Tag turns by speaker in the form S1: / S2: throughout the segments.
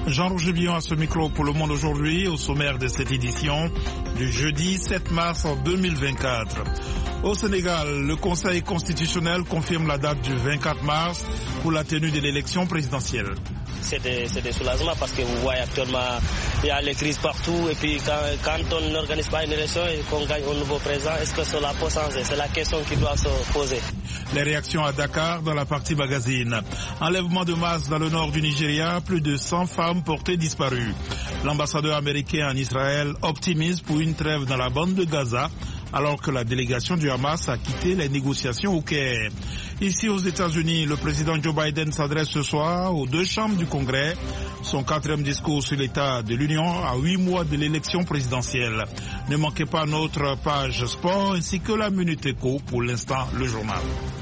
S1: Jean-Roger Billon à ce micro pour Le Monde aujourd'hui, au sommaire de cette édition du jeudi 7 mars 2024. Au Sénégal, le Conseil constitutionnel confirme la date du 24 mars pour la tenue de l'élection présidentielle.
S2: C'est des soulagements parce que vous voyez actuellement, il y a les crises partout et puis quand on n'organise pas une élection et qu'on gagne un nouveau président, est-ce que cela peut changer? C'est la question qui doit se poser.
S1: Les réactions à Dakar dans la partie magazine. Enlèvement de masse dans le nord du Nigeria, plus de 100 femmes portées disparues. L'ambassadeur américain en Israël optimise pour une trêve dans la bande de Gaza, alors que la délégation du Hamas a quitté les négociations au Caire. Ici aux États-Unis, le président Joe Biden s'adresse ce soir aux deux chambres du Congrès. Son 4e discours sur l'état de l'Union à 8 mois de l'élection présidentielle. Ne manquez pas notre page sport ainsi que la Minute Éco, pour l'instant le journal.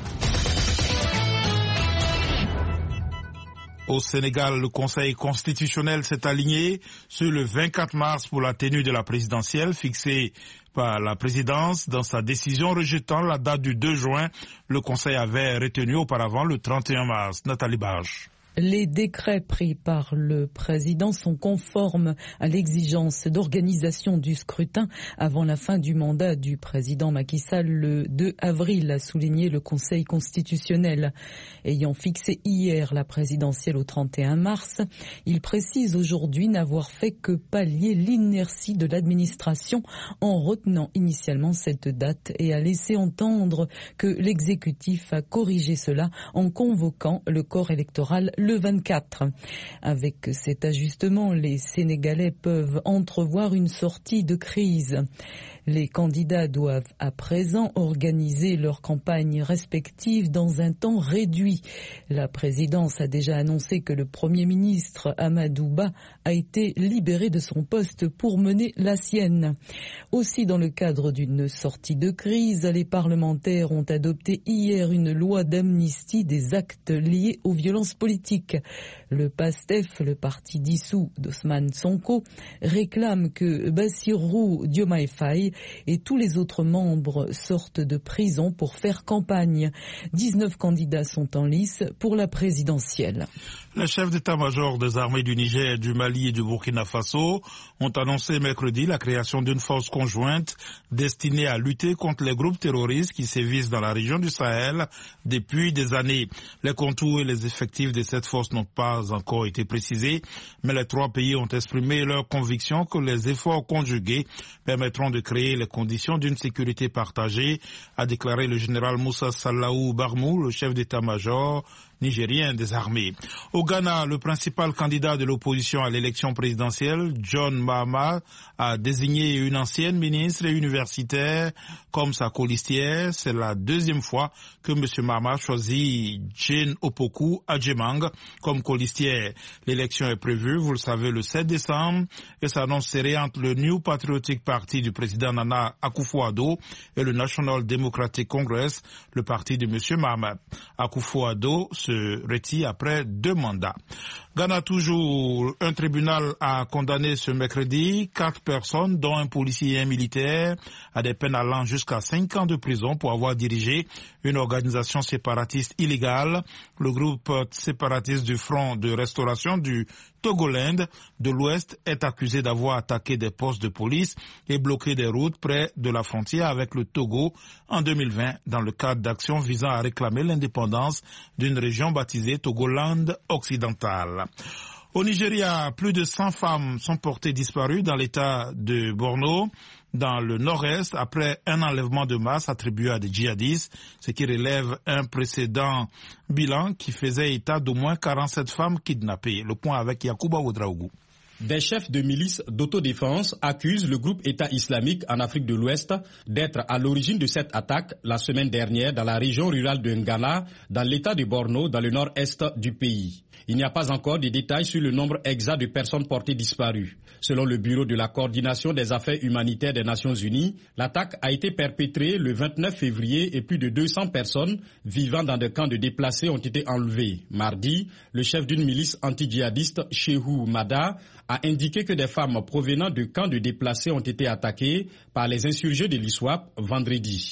S1: Au Sénégal, le Conseil constitutionnel s'est aligné sur le 24 mars pour la tenue de la présidentielle fixée par la présidence. Dans sa décision rejetant la date du 2 juin, le Conseil avait retenu auparavant le 31 mars. Nathalie Barge.
S3: Les décrets pris par le président sont conformes à l'exigence d'organisation du scrutin avant la fin du mandat du président Macky Sall le 2 avril, a souligné le Conseil constitutionnel. Ayant fixé hier la présidentielle au 31 mars, il précise aujourd'hui n'avoir fait que pallier l'inertie de l'administration en retenant initialement cette date et a laissé entendre que l'exécutif a corrigé cela en convoquant le corps électoral le 24. Avec cet ajustement, les Sénégalais peuvent entrevoir une sortie de crise. Les candidats doivent à présent organiser leurs campagnes respectives dans un temps réduit. La présidence a déjà annoncé que le Premier ministre Amadou Ba a été libéré de son poste pour mener la sienne. Aussi, dans le cadre d'une sortie de crise, les parlementaires ont adopté hier une loi d'amnistie des actes liés aux violences politiques. Le PASTEF, le parti dissous d'Ousmane Sonko, réclame que Bassirou Diomaye Faye et tous les autres membres sortent de prison pour faire campagne. 19 candidats sont en lice pour la présidentielle.
S1: Les chefs d'état-major des armées du Niger, du Mali et du Burkina Faso ont annoncé mercredi la création d'une force conjointe destinée à lutter contre les groupes terroristes qui sévissent dans la région du Sahel depuis des années. Les contours et les effectifs de cette force n'ont pas encore été précisés, mais les trois pays ont exprimé leur conviction que les efforts conjugués permettront de créer les conditions d'une sécurité partagée, a déclaré le général Moussa Sallaou Barmou, le chef d'état-major nigérien des armées. Au Ghana, le principal candidat de l'opposition à l'élection présidentielle, John Mahama, a désigné une ancienne ministre et universitaire comme sa colistière. C'est la deuxième fois que M. Mahama choisit Jane Opoku Adjemang comme colistière. L'élection est prévue, vous le savez, le 7 décembre et s'annonce serrée entre le New Patriotic Party du président Nana Akufo-Addo et le National Democratic Congress, le parti de M. Mahama. Akufo-Addo se retire après 2 mandats. Ghana toujours, un tribunal a condamné ce mercredi 4 personnes, dont un policier et un militaire, à des peines allant jusqu'à 5 ans de prison pour avoir dirigé une organisation séparatiste illégale. Le groupe séparatiste du Front de Restauration du Togoland de l'Ouest est accusé d'avoir attaqué des postes de police et bloqué des routes près de la frontière avec le Togo en 2020 dans le cadre d'actions visant à réclamer l'indépendance d'une région baptisée Togoland occidental. Au Nigeria, plus de 100 femmes sont portées disparues dans l'état de Borno, dans le nord-est, après un enlèvement de masse attribué à des djihadistes, ce qui relève un précédent bilan qui faisait état d'au moins 47 femmes kidnappées. Le point avec Yacouba Ouedraougou.
S4: Des chefs de milices d'autodéfense accusent le groupe État islamique en Afrique de l'Ouest d'être à l'origine de cette attaque la semaine dernière dans la région rurale de Ngala, dans l'état de Borno, dans le nord-est du pays. Il n'y a pas encore de détails sur le nombre exact de personnes portées disparues. Selon le Bureau de la coordination des affaires humanitaires des Nations Unies, l'attaque a été perpétrée le 29 février et plus de 200 personnes vivant dans des camps de déplacés ont été enlevées. Mardi, le chef d'une milice anti-djihadiste, Shehu Mada, a indiqué que des femmes provenant de camps de déplacés ont été attaquées par les insurgés de l'ISWAP vendredi.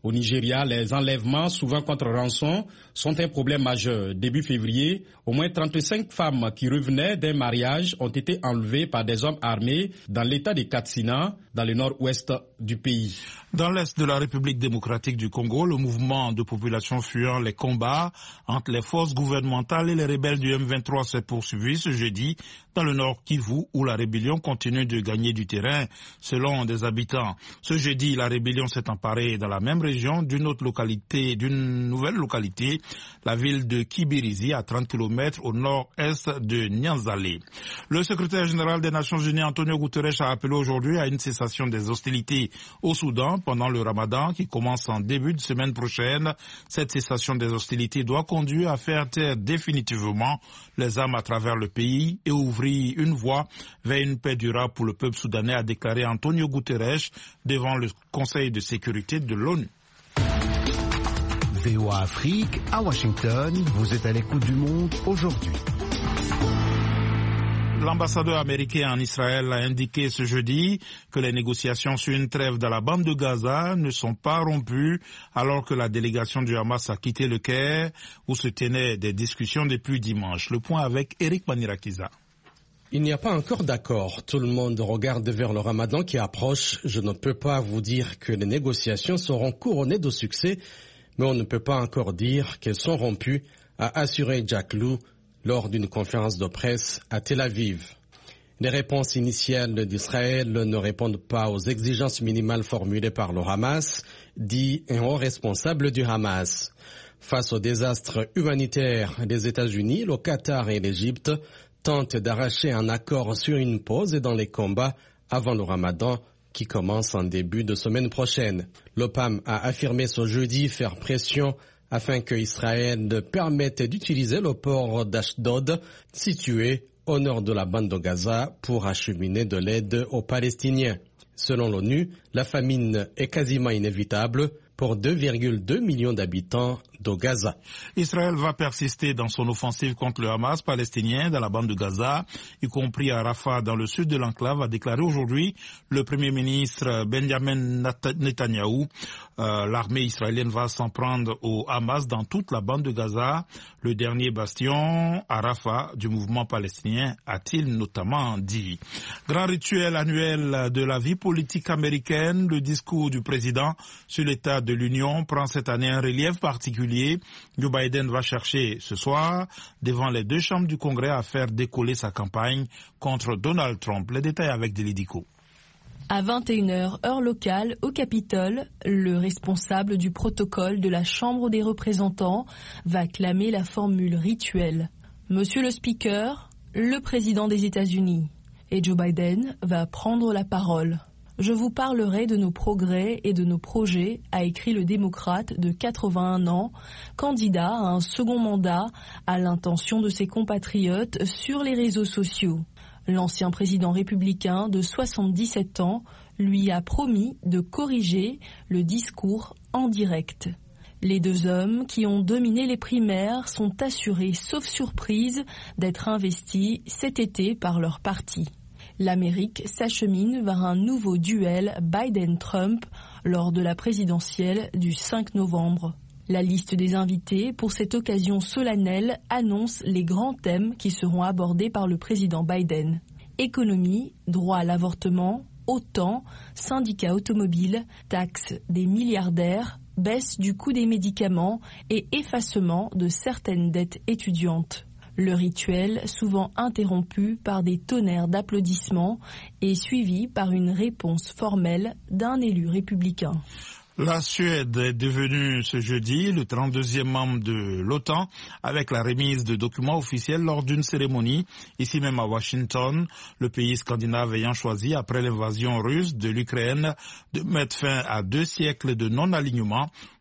S4: Au Nigeria, les enlèvements, souvent contre rançon, sont un problème majeur. Début février, au moins 35 femmes qui revenaient d'un mariage ont été enlevées par des hommes armés dans l'état de Katsina, dans le nord-ouest du pays.
S1: Dans l'est de la République démocratique du Congo, le mouvement de population fuyant les combats entre les forces gouvernementales et les rebelles du M23 s'est poursuivi ce jeudi dans le nord Kivu, où la rébellion continue de gagner du terrain, selon des habitants. Ce jeudi, la rébellion s'est emparée dans la même région d'une nouvelle localité, la ville de Kibirizi, à 30 km au nord-est de Nyanzale. Le secrétaire général des Nations Unies, Antonio Guterres, a appelé aujourd'hui à une cessation des hostilités au Soudan pendant le Ramadan qui commence en début de semaine prochaine. Cette cessation des hostilités doit conduire à faire taire définitivement les armes à travers le pays et ouvrir une voie vers une paix durable pour le peuple soudanais, a déclaré Antonio Guterres devant le Conseil de sécurité de l'ONU.
S5: VOA Afrique, à Washington, vous êtes à l'écoute du monde aujourd'hui.
S1: L'ambassadeur américain en Israël a indiqué ce jeudi que les négociations sur une trêve dans la bande de Gaza ne sont pas rompues alors que la délégation du Hamas a quitté le Caire où se tenaient des discussions depuis dimanche. Le point avec Eric Manirakiza.
S6: Il n'y a pas encore d'accord. Tout le monde regarde vers le Ramadan qui approche. Je ne peux pas vous dire que les négociations seront couronnées de succès, mais on ne peut pas encore dire qu'elles sont rompues, a assuré Jack Lew lors d'une conférence de presse à Tel Aviv. Les réponses initiales d'Israël ne répondent pas aux exigences minimales formulées par le Hamas, dit un haut responsable du Hamas. Face au désastre humanitaire des États-Unis, le Qatar et l'Égypte tentent d'arracher un accord sur une pause dans les combats avant le Ramadan qui commence en début de semaine prochaine. L'OPAM a affirmé ce jeudi faire pression afin que Israël permette d'utiliser le port d'Ashdod situé au nord de la bande de Gaza pour acheminer de l'aide aux Palestiniens. Selon l'ONU, la famine est quasiment inévitable pour 2,2 millions d'habitants de Gaza.
S1: Israël va persister dans son offensive contre le Hamas palestinien dans la bande de Gaza, y compris à Rafah dans le sud de l'enclave, a déclaré aujourd'hui le Premier ministre Benjamin Netanyahou. L'armée israélienne va s'en prendre au Hamas dans toute la bande de Gaza, le dernier bastion à Rafah du mouvement palestinien, a-t-il notamment dit. Grand rituel annuel de la vie politique américaine, le discours du président sur l'état de l'Union prend cette année un relief particulier. Joe Biden va chercher ce soir, devant les deux chambres du Congrès, à faire décoller sa campagne contre Donald Trump. Les détails avec Delidico.
S7: À 21h, heure locale, au Capitole, le responsable du protocole de la Chambre des représentants va clamer la formule rituelle. Monsieur le Speaker, le président des États-Unis. Et Joe Biden va prendre la parole. Je vous parlerai de nos progrès et de nos projets, a écrit le démocrate de 81 ans, candidat à un second mandat, à l'intention de ses compatriotes sur les réseaux sociaux. L'ancien président républicain de 77 ans lui a promis de corriger le discours en direct. Les deux hommes qui ont dominé les primaires sont assurés, sauf surprise, d'être investis cet été par leur parti. L'Amérique s'achemine vers un nouveau duel Biden-Trump lors de la présidentielle du 5 novembre. La liste des invités pour cette occasion solennelle annonce les grands thèmes qui seront abordés par le président Biden. Économie, droit à l'avortement, OTAN, syndicats automobiles, taxes des milliardaires, baisse du coût des médicaments et effacement de certaines dettes étudiantes. Le rituel, souvent interrompu par des tonnerres d'applaudissements, est suivi par une réponse formelle d'un élu républicain.
S1: La Suède est devenue ce jeudi le 32e membre de l'OTAN avec la remise de documents officiels lors d'une cérémonie, ici même à Washington, le pays scandinave ayant choisi, après l'invasion russe de l'Ukraine, de mettre fin à 2 siècles de non-alignement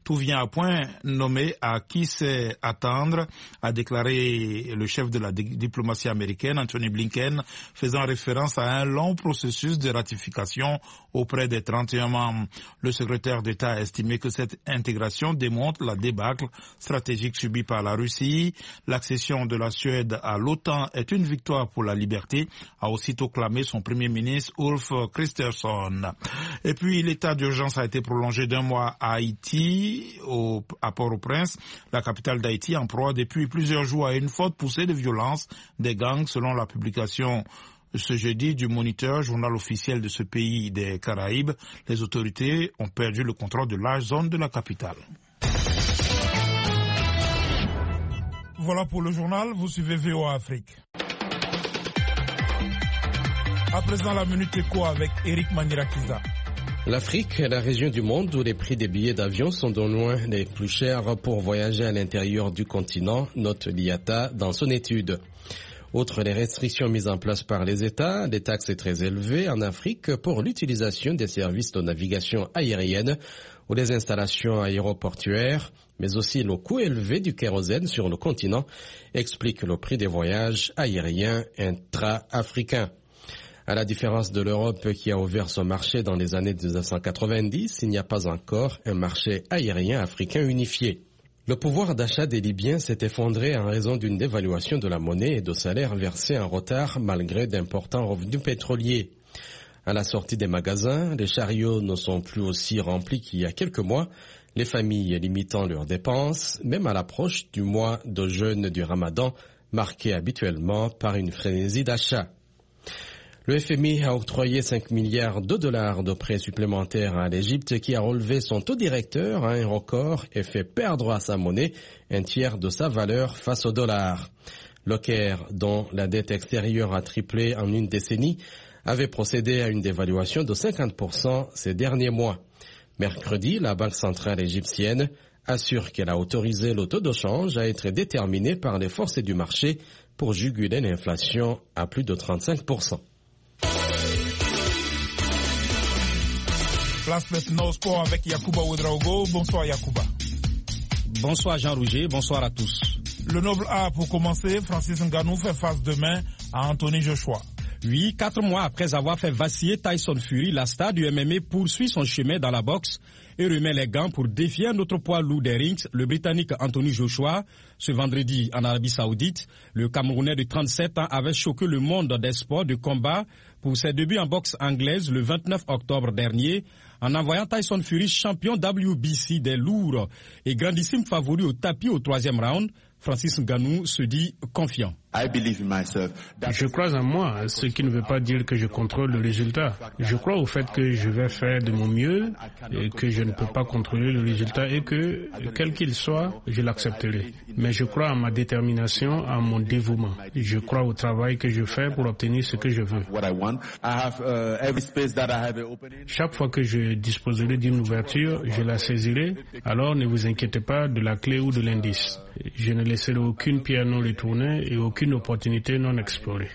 S1: Tout vient à point nommé à qui sait attendre, a déclaré le chef de la diplomatie américaine, Anthony Blinken, faisant référence à un long processus de ratification auprès des 31 membres. Le secrétaire d'État a estimé que cette intégration démontre la débâcle stratégique subie par la Russie. L'accession de la Suède à l'OTAN est une victoire pour la liberté, a aussitôt clamé son premier ministre Ulf Kristersson. Et puis l'état d'urgence a été prolongé d'1 mois à Haïti, à Port-au-Prince, la capitale d'Haïti, en proie depuis plusieurs jours à une forte poussée de violence des gangs, selon la publication ce jeudi du Moniteur, journal officiel de ce pays des Caraïbes. Les autorités ont perdu le contrôle de large zone de la capitale. Voilà pour le journal, vous suivez VOA Afrique. À présent, la Minute Éco avec Eric Manirakiza.
S6: L'Afrique est la région du monde où les prix des billets d'avion sont de loin les plus chers pour voyager à l'intérieur du continent, note l'IATA dans son étude. Outre les restrictions mises en place par les États, des taxes très élevées en Afrique pour l'utilisation des services de navigation aérienne ou des installations aéroportuaires, mais aussi le coût élevé du kérosène sur le continent, explique le prix des voyages aériens intra-africains. À la différence de l'Europe qui a ouvert son marché dans les années 1990, il n'y a pas encore un marché aérien africain unifié. Le pouvoir d'achat des Libyens s'est effondré en raison d'une dévaluation de la monnaie et de salaires versés en retard malgré d'importants revenus pétroliers. À la sortie des magasins, les chariots ne sont plus aussi remplis qu'il y a quelques mois, les familles limitant leurs dépenses, même à l'approche du mois de jeûne du Ramadan, marqué habituellement par une frénésie d'achat. Le FMI a octroyé 5 milliards de dollars de prêts supplémentaires à l'Égypte qui a relevé son taux directeur à un record et fait perdre à sa monnaie un tiers de sa valeur face au dollar. Le Caire, dont la dette extérieure a triplé en une décennie, avait procédé à une dévaluation de 50% ces derniers mois. Mercredi, la Banque centrale égyptienne assure qu'elle a autorisé le taux de change à être déterminé par les forces du marché pour juguler l'inflation à plus de 35%.
S1: Place maintenant au sport avec Yacouba Ouedraogo. Bonsoir Yacouba.
S4: Bonsoir Jean-Rouget, bonsoir à tous.
S1: Le Noble A pour commencer, Francis Ngannou fait face demain à Anthony Joshua.
S4: Oui, 4 mois après avoir fait vaciller Tyson Fury, la star du MMA poursuit son chemin dans la boxe et remet les gants pour défier un autre poids lourd des rings, le Britannique Anthony Joshua. Ce vendredi en Arabie Saoudite, le Camerounais de 37 ans avait choqué le monde des sports de combat pour ses débuts en boxe anglaise le 29 octobre dernier, en envoyant Tyson Fury champion WBC des lourds et grandissime favori au tapis au 3e round. Francis Ngannou se dit confiant.
S8: Je crois en moi, ce qui ne veut pas dire que je contrôle le résultat. Je crois au fait que je vais faire de mon mieux et que je ne peux pas contrôler le résultat et que, quel qu'il soit, je l'accepterai. Mais je crois en ma détermination, en mon dévouement. Je crois au travail que je fais pour obtenir ce que je veux. Chaque fois que je disposerai d'une ouverture, je la saisirai. Alors ne vous inquiétez pas de la clé ou de l'indice. Je ne laisserai aucune pierre non retournée et aucune opportunité non explorée.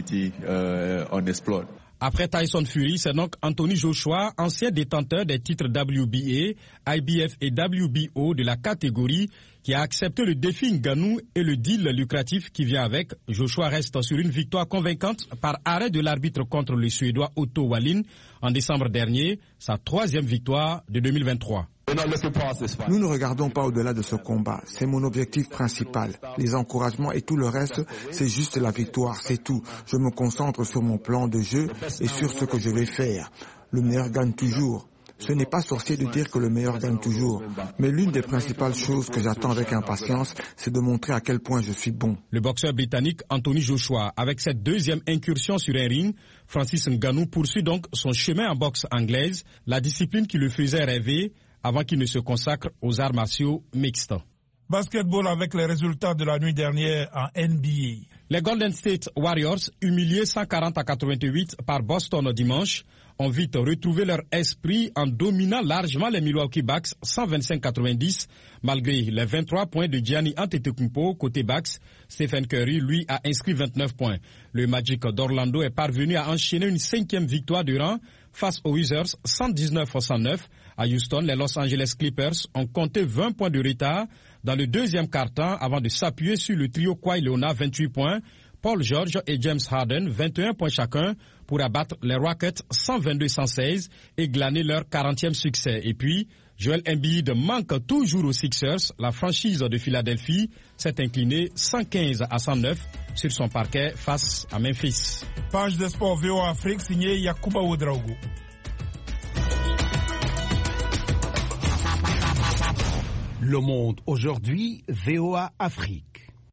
S4: Après Tyson Fury, c'est donc Anthony Joshua, ancien détenteur des titres WBA, IBF et WBO de la catégorie, qui a accepté le défi Ngannou et le deal lucratif qui vient avec. Joshua reste sur une victoire convaincante par arrêt de l'arbitre contre le Suédois Otto Wallin en décembre dernier, sa 3e victoire de 2023.
S9: Nous ne regardons pas au-delà de ce combat. C'est mon objectif principal. Les encouragements et tout le reste, c'est juste la victoire, c'est tout. Je me concentre sur mon plan de jeu et sur ce que je vais faire. Le meilleur gagne toujours. Ce n'est pas sorcier de dire que le meilleur gagne toujours. Mais l'une des principales choses que j'attends avec impatience, c'est de montrer à quel point je suis bon.
S4: Le boxeur britannique Anthony Joshua, avec cette 2e incursion sur un ring, Francis Ngannou poursuit donc son chemin en boxe anglaise, la discipline qui le faisait rêver, avant qu'il ne se consacre aux arts martiaux mixtes.
S1: Basketball avec les résultats de la nuit dernière en NBA.
S4: Les Golden State Warriors, humiliés 140-88 par Boston dimanche, ont vite retrouvé leur esprit en dominant largement les Milwaukee Bucks 125-90, malgré les 23 points de Giannis Antetokounmpo côté Bucks. Stephen Curry, lui, a inscrit 29 points. Le Magic d'Orlando est parvenu à enchaîner une 5e victoire de rang face aux Wizards 119-109. À Houston, les Los Angeles Clippers ont compté 20 points de retard dans le deuxième quart-temps avant de s'appuyer sur le trio Kawhi Leonard 28 points, Paul George et James Harden 21 points chacun pour abattre les Rockets 122-116 et glaner leur 40e succès. Et puis, Joel Embiid manque toujours aux Sixers. La franchise de Philadelphie s'est inclinée 115-109 sur son parquet face à Memphis.
S1: Page de sport VOA Afrique signée Yacouba Ouedraogo.
S5: Le Monde aujourd'hui, VOA Afrique.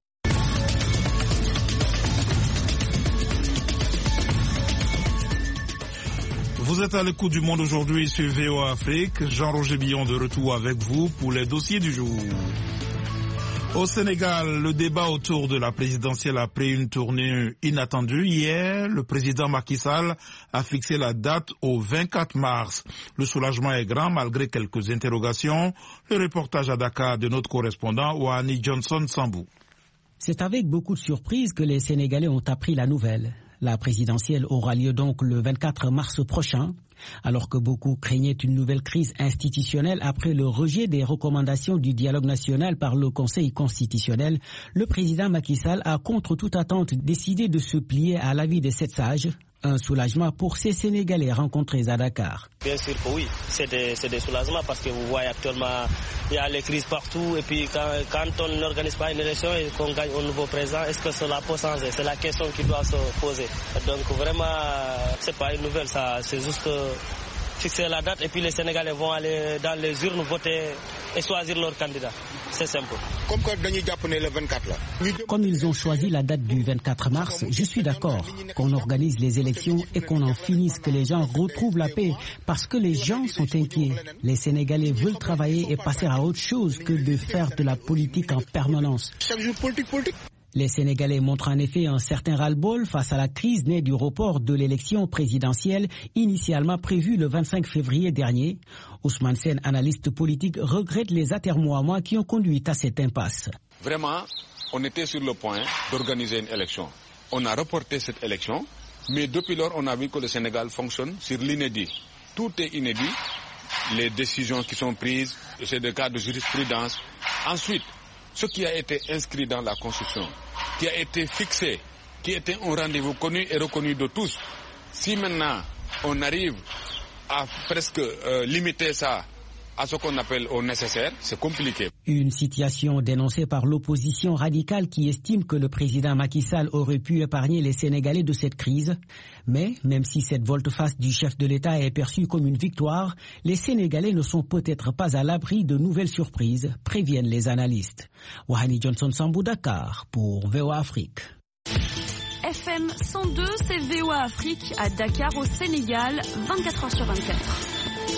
S1: Vous êtes à l'écoute du Monde aujourd'hui sur VOA Afrique. Jean-Roger Billon de retour avec vous pour les dossiers du jour. Au Sénégal, le débat autour de la présidentielle a pris une tournure inattendue. Hier, le président Macky Sall a fixé la date au 24 mars. Le soulagement est grand malgré quelques interrogations. Le reportage à Dakar de notre correspondant Ouani Johnson Sambou.
S10: C'est avec beaucoup de surprise que les Sénégalais ont appris la nouvelle. La présidentielle aura lieu donc le 24 mars prochain, alors que beaucoup craignaient une nouvelle crise institutionnelle après le rejet des recommandations du dialogue national par le Conseil constitutionnel. Le président Macky Sall a, contre toute attente, décidé de se plier à l'avis des 7 sages. Un soulagement pour ces Sénégalais rencontrés à Dakar.
S2: Bien sûr que oui, c'est des soulagements parce que vous voyez actuellement, il y a les crises partout et puis quand on n'organise pas une élection et qu'on gagne un nouveau président, est-ce que cela peut changer? C'est la question qui doit se poser. Donc vraiment, c'est pas une nouvelle, ça, c'est juste fixer la date et puis les Sénégalais vont aller dans les urnes voter et choisir leur candidat. C'est simple.
S10: Comme ils ont choisi la date du 24 mars, je suis d'accord qu'on organise les élections et qu'on en finisse, que les gens retrouvent la paix, parce que les gens sont inquiets. Les Sénégalais veulent travailler et passer à autre chose que de faire de la politique en permanence.
S11: Chaque jour politique.
S10: Les Sénégalais montrent en effet un certain ras-le-bol face à la crise née du report de l'élection présidentielle initialement prévue le 25 février dernier. Ousmane Sène, analyste politique, regrette les atermoiements qui ont conduit à cette impasse.
S11: Vraiment, on était sur le point d'organiser une élection. On a reporté cette élection, mais depuis lors, on a vu que le Sénégal fonctionne sur l'inédit. Tout est inédit, les décisions qui sont prises, c'est des cas de jurisprudence. Ensuite, ce qui a été inscrit dans la Constitution, qui a été fixé, qui était un rendez-vous connu et reconnu de tous. Si maintenant on arrive à presque limiter ça à ce qu'on appelle au nécessaire, c'est compliqué.
S10: Une situation dénoncée par l'opposition radicale qui estime que le président Macky Sall aurait pu épargner les Sénégalais de cette crise. Mais même si cette volte-face du chef de l'État est perçue comme une victoire, les Sénégalais ne sont peut-être pas à l'abri de nouvelles surprises, préviennent les analystes. Wahani Johnson Sambou, Dakar, pour VOA Afrique.
S12: FM 102, c'est VOA Afrique à Dakar au Sénégal, 24h sur 24.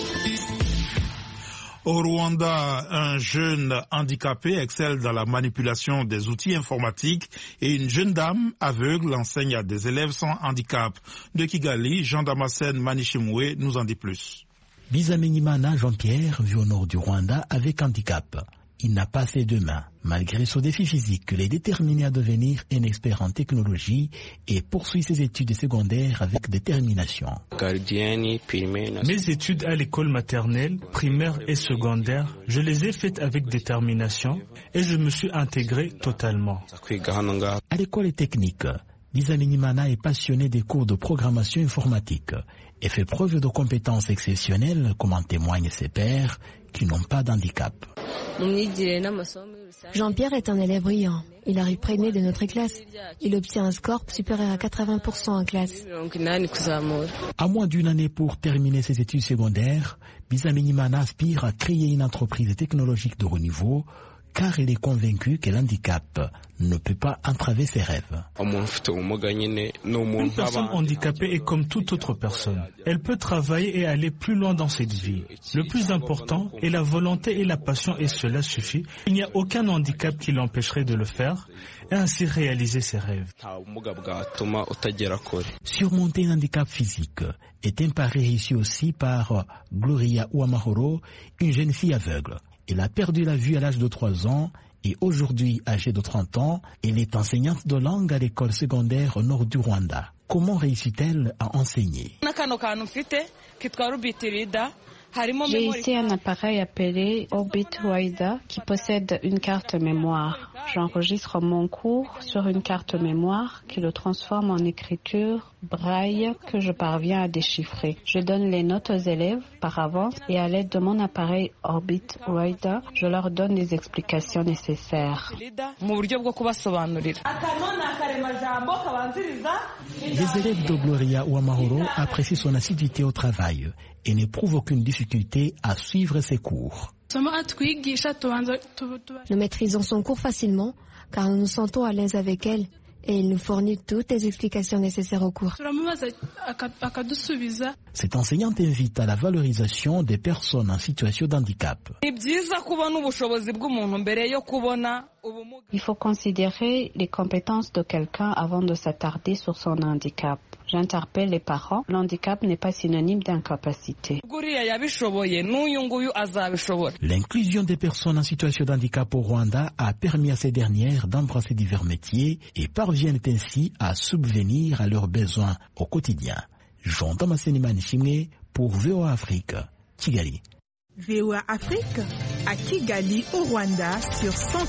S1: Au Rwanda, un jeune handicapé excelle dans la manipulation des outils informatiques et une jeune dame aveugle enseigne à des élèves sans handicap. De Kigali, Jean Damascène Manishimwe nous en dit plus.
S13: Bizamenyimana Jean-Pierre vit au nord du Rwanda avec handicap. Il n'a pas ses 2 mains. Malgré son défi physique, il est déterminé à devenir un expert en technologie et poursuit ses études secondaires avec détermination.
S14: Mes études à l'école maternelle, primaire et secondaire, je les ai faites avec détermination et je me suis intégré totalement.
S13: À l'école technique, Bizamenyimana est passionné des cours de programmation informatique et fait preuve de compétences exceptionnelles, comme en témoignent ses pairs qui n'ont pas d'handicap.
S15: Jean-Pierre est un élève brillant. Il arrive premier de notre classe. Il obtient un score supérieur à 80% en classe.
S13: À moins d'une année pour terminer ses études secondaires, Bizamenyimana aspire à créer une entreprise technologique de haut niveau, car il est convaincu que l'handicap ne peut pas entraver ses rêves.
S14: Une personne handicapée est comme toute autre personne. Elle peut travailler et aller plus loin dans cette vie. Le plus important est la volonté et la passion, et cela suffit. Il n'y a aucun handicap qui l'empêcherait de le faire et ainsi réaliser ses rêves.
S13: Surmonter un handicap physique est un pari réussi aussi par Gloria Ouamahoro, une jeune fille aveugle. Elle a perdu la vue à l'âge de 3 ans et aujourd'hui âgée de 30 ans, elle est enseignante de langue à l'école secondaire au nord du Rwanda. Comment réussit-elle à enseigner?
S16: J'ai ici un appareil appelé Orbit Rider qui possède une carte mémoire. J'enregistre mon cours sur une carte mémoire qui le transforme en écriture braille que je parviens à déchiffrer. Je donne les notes aux élèves par avance et à l'aide de mon appareil Orbit Rider, je leur donne les explications nécessaires.
S13: Les élèves de Gloria Ouamahoro apprécient son assiduité au travail et n'éprouvent aucune difficulté à suivre ses cours.
S15: Nous maîtrisons son cours facilement car nous nous sentons à l'aise avec elle et il nous fournit toutes les explications nécessaires au cours.
S13: Cette enseignante invite à la valorisation des personnes en situation de handicap.
S16: Il faut considérer les compétences de quelqu'un avant de s'attarder sur son handicap. J'interpelle les parents, l'handicap n'est pas synonyme d'incapacité.
S13: L'inclusion des personnes en situation de handicap au Rwanda a permis à ces dernières d'embrasser divers métiers et parviennent ainsi à subvenir à leurs besoins au quotidien. Jean-Thomas Senimani pour VOA Afrique, Kigali.
S17: VOA Afrique à Kigali au Rwanda sur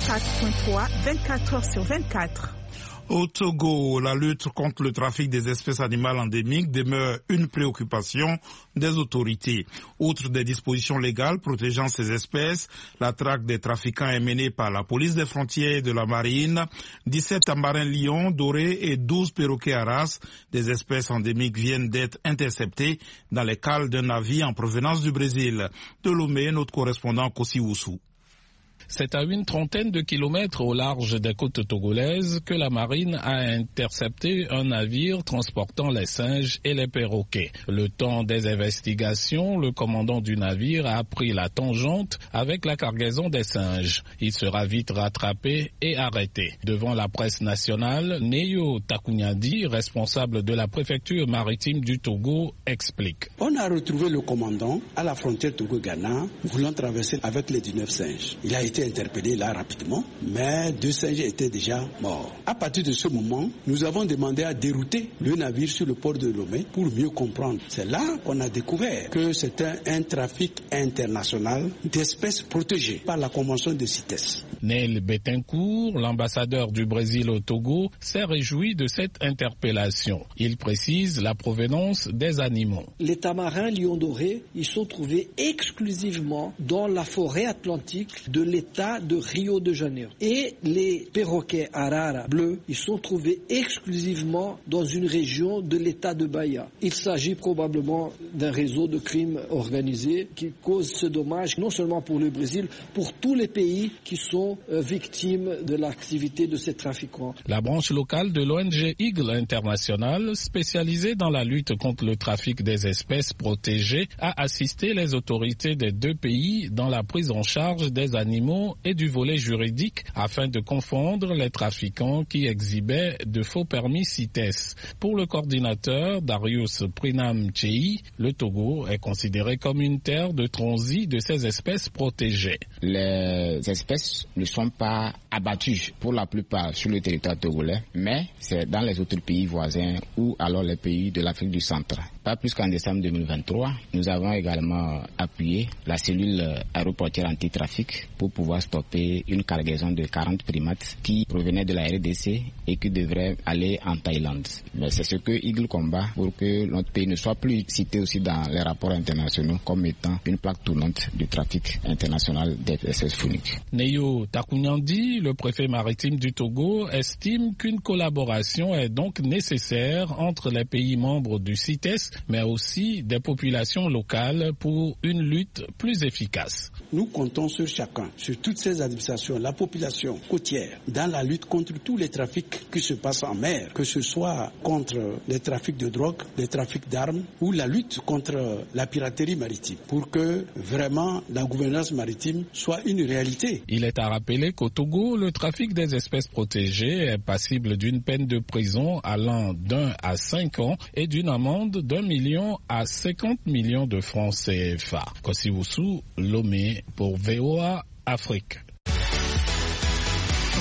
S17: 104.3, 24 heures sur 24.
S1: Au Togo, la lutte contre le trafic des espèces animales endémiques demeure une préoccupation des autorités. Outre des dispositions légales protégeant ces espèces, la traque des trafiquants est menée par la police des frontières et de la marine. 17 tamarins lions, dorés et 12 perroquets à race des espèces endémiques viennent d'être interceptés dans les cales d'un navire en provenance du Brésil. De Lomé, notre correspondant Kossi Oussou.
S18: C'est à une trentaine de kilomètres au large des côtes togolaises que la marine a intercepté un navire transportant les singes et les perroquets. Le temps des investigations, le commandant du navire a pris la tangente avec la cargaison des singes. Il sera vite rattrapé et arrêté. Devant la presse nationale, Neyo Takunyadi, responsable de la préfecture maritime du Togo, explique.
S19: On a retrouvé le commandant à la frontière Togo-Ghana voulant traverser avec les 19 singes. Il a été interpellé là rapidement, mais 2 singes étaient déjà morts. À partir de ce moment, nous avons demandé à dérouter le navire sur le port de Lomé pour mieux comprendre. C'est là qu'on a découvert que c'était un trafic international d'espèces protégées par la Convention de CITES.
S18: Neil Betancourt, l'ambassadeur du Brésil au Togo, s'est réjoui de cette interpellation. Il précise la provenance des animaux.
S20: Les tamarins lions dorés, ils sont trouvés exclusivement dans la forêt atlantique de l'État de Rio de Janeiro. Et les perroquets arara bleus, ils sont trouvés exclusivement dans une région de l'État de Bahia. Il s'agit probablement d'un réseau de crimes organisés qui cause ce dommage non seulement pour le Brésil, pour tous les pays qui sont victimes de l'activité de ces trafiquants.
S18: La branche locale de l'ONG Eagle International, spécialisée dans la lutte contre le trafic des espèces protégées, a assisté les autorités des 2 pays dans la prise en charge des animaux et du volet juridique afin de confondre les trafiquants qui exhibaient de faux permis CITES. Pour le coordinateur Darius Prinam Chei, le Togo est considéré comme une terre de transit de ces espèces protégées.
S21: Les espèces ne sont pas abattues pour la plupart sur le territoire togolais, mais c'est dans les autres pays voisins ou alors les pays de l'Afrique du Centre. Pas plus qu'en décembre 2023, nous avons également appuyé la cellule aéroportière anti-trafic pour pouvoir stopper une cargaison de 40 primates qui provenaient de la RDC et qui devraient aller en Thaïlande. Mais c'est ce que Eagle combat pour que notre pays ne soit plus cité aussi dans les rapports internationaux comme étant une plaque tournante du trafic international des espèces fauniques.
S18: Neyo Takunyandi, le préfet maritime du Togo, estime qu'une collaboration est donc nécessaire entre les pays membres du CITES, mais aussi des populations locales pour une lutte plus efficace.
S19: Nous comptons sur chacun, sur toutes ces administrations, la population côtière, dans la lutte contre tous les trafics qui se passent en mer, que ce soit contre les trafics de drogue, les trafics d'armes ou la lutte contre la piraterie maritime, pour que vraiment la gouvernance maritime soit une réalité.
S18: Il est à rappeler qu'au Togo, le trafic des espèces protégées est passible d'une peine de prison allant d'1 à 5 ans et d'une amende d'1 million à 50 millions de francs CFA. Kossi Oussou, Lomé pour VOA Afrique.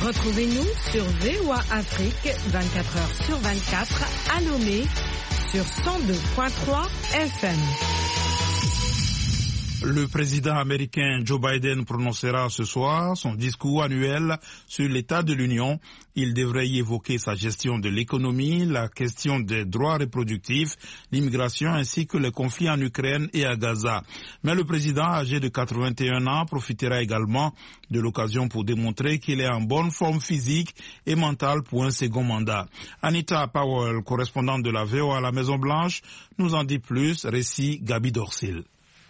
S3: Retrouvez-nous sur VOA Afrique 24h/24 à Lomé sur 102.3 FM.
S1: Le président américain Joe Biden prononcera ce soir son discours annuel sur l'état de l'Union. Il devrait y évoquer sa gestion de l'économie, la question des droits reproductifs, l'immigration ainsi que les conflits en Ukraine et à Gaza. Mais le président âgé de 81 ans profitera également de l'occasion pour démontrer qu'il est en bonne forme physique et mentale pour un second mandat. Anita Powell, correspondante de la VOA à la Maison-Blanche, nous en dit plus. Récit Gabi Dorsil.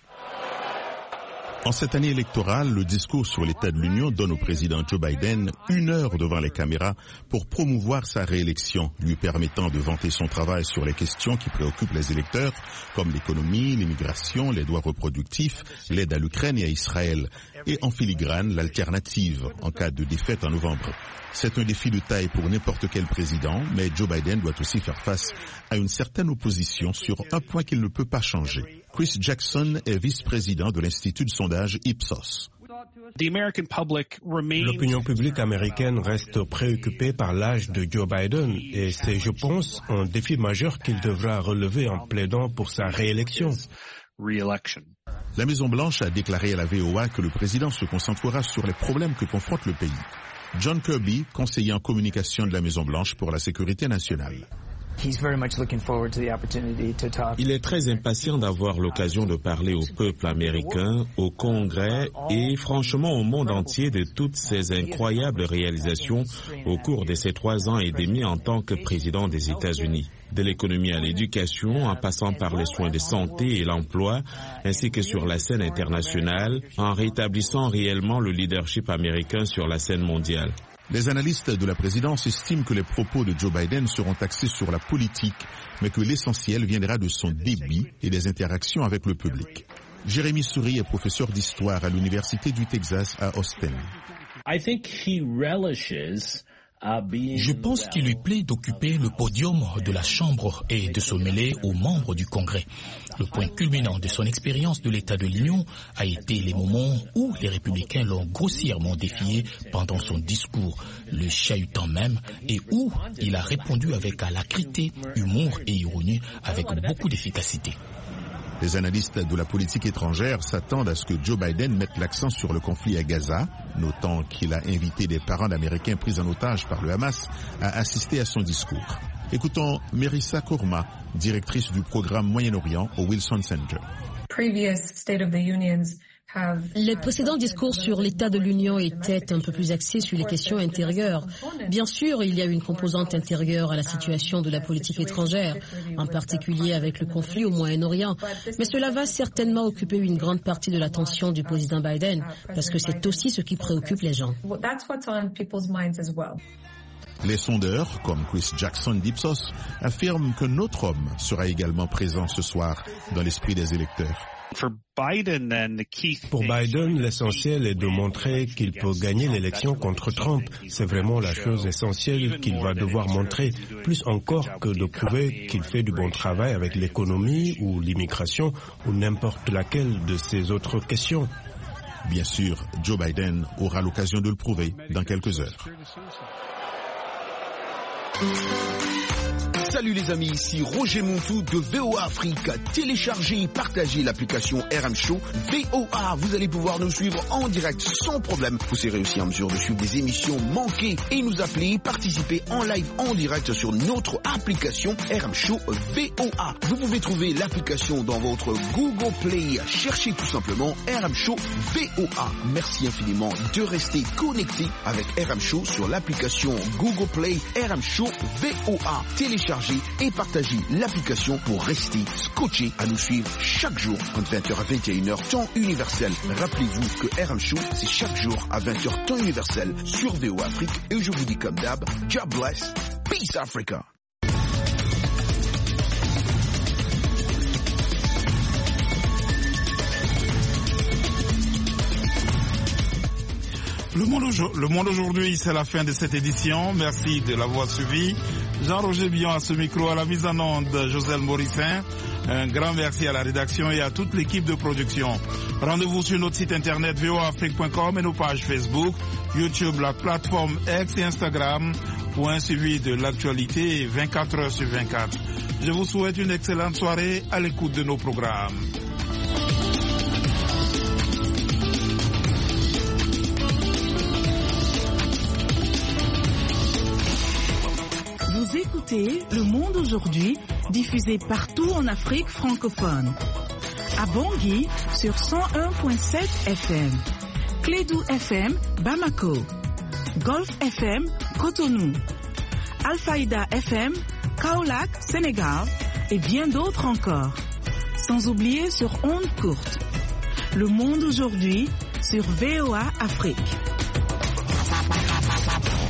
S22: En cette année électorale, le discours sur l'état de l'Union donne au président Joe Biden 1 heure devant les caméras pour promouvoir sa réélection, lui permettant de vanter son travail sur les questions qui préoccupent les électeurs, comme l'économie, l'immigration, les droits reproductifs, l'aide à l'Ukraine et à Israël, et en filigrane, l'alternative en cas de défaite en novembre. C'est un défi de taille pour n'importe quel président, mais Joe Biden doit aussi faire face à une certaine opposition sur un point qu'il ne peut pas changer. Chris Jackson est vice-président de l'Institut de sondage Ipsos.
S23: L'opinion publique américaine reste préoccupée par l'âge de Joe Biden et c'est, je pense, un défi majeur qu'il devra relever en plaidant pour sa réélection.
S22: La Maison-Blanche a déclaré à la VOA que le président se concentrera sur les problèmes que confronte le pays. John Kirby, conseiller en communication de la Maison-Blanche pour la sécurité nationale.
S24: Il est très impatient d'avoir l'occasion de parler au peuple américain, au Congrès et franchement au monde entier de toutes ces incroyables réalisations au cours de ces 3 ans et demi en tant que président des États-Unis. De l'économie à l'éducation, en passant par les soins de santé et l'emploi, ainsi que sur la scène internationale, en rétablissant réellement le leadership américain sur la scène mondiale.
S22: Les analystes de la présidence estiment que les propos de Joe Biden seront axés sur la politique, mais que l'essentiel viendra de son débit et des interactions avec le public. Jérémy Souris est professeur d'histoire à l'Université du Texas à Austin.
S25: Je pense qu'il lui plaît d'occuper le podium de la Chambre et de se mêler aux membres du Congrès. Le point culminant de son expérience de l'État de l'Union a été les moments où les républicains l'ont grossièrement défié pendant son discours, le chahutant même, et où il a répondu avec alacrité, humour et ironie avec beaucoup d'efficacité.
S22: Les analystes de la politique étrangère s'attendent à ce que Joe Biden mette l'accent sur le conflit à Gaza, notant qu'il a invité des parents d'Américains pris en otage par le Hamas à assister à son discours. Écoutons Merissa Kourma, directrice du programme Moyen-Orient au Wilson Center.
S26: Les précédents discours sur l'état de l'Union étaient un peu plus axés sur les questions intérieures. Bien sûr, il y a une composante intérieure à la situation de la politique étrangère, en particulier avec le conflit au Moyen-Orient. Mais cela va certainement occuper une grande partie de l'attention du président Biden, parce que c'est aussi ce qui préoccupe les gens.
S22: Les sondeurs, comme Chris Jackson d'Ipsos, affirment qu'un autre homme sera également présent ce soir dans l'esprit des électeurs.
S23: Pour Biden, l'essentiel est de montrer qu'il peut gagner l'élection contre Trump. C'est vraiment la chose essentielle qu'il va devoir montrer, plus encore que de prouver qu'il fait du bon travail avec l'économie ou l'immigration ou n'importe laquelle de ces autres questions.
S22: Bien sûr, Joe Biden aura l'occasion de le prouver dans quelques heures.
S27: Salut les amis, ici Roger Montou de VOA Afrique. Téléchargez et partagez l'application RM Show VOA. Vous allez pouvoir nous suivre en direct sans problème. Vous serez aussi en mesure de suivre des émissions manquées et nous appeler, participer en live en direct sur notre application RM Show VOA. Vous pouvez trouver l'application dans votre Google Play. Cherchez tout simplement RM Show VOA. Merci infiniment de rester connecté avec RM Show sur l'application Google Play RM Show VOA. Téléchargez et partagez l'application pour rester scotché à nous suivre chaque jour entre 20h à 21h temps universel. Rappelez-vous que RM Show, c'est chaque jour à 20h temps universel sur VOA Afrique. Et je vous dis comme d'hab, God bless, peace Africa.
S1: Le monde aujourd'hui, c'est la fin de cette édition. Merci de l'avoir suivi. Jean-Roger Bion à ce micro, à la mise en onde, Joselle Morissin. Un grand merci à la rédaction et à toute l'équipe de production. Rendez-vous sur notre site internet voaafrique.com et nos pages Facebook, YouTube, la plateforme X et Instagram pour un suivi de l'actualité 24 heures sur 24. Je vous souhaite une excellente soirée à l'écoute de nos programmes.
S17: Vous écoutez Le Monde aujourd'hui, diffusé partout en Afrique francophone. À Bangui sur 101.7 FM, Clédou FM, Bamako, Golf FM, Cotonou, Alfaïda FM, Kaolack, Sénégal et bien d'autres encore. Sans oublier sur ondes courtes. Le Monde aujourd'hui sur VOA Afrique.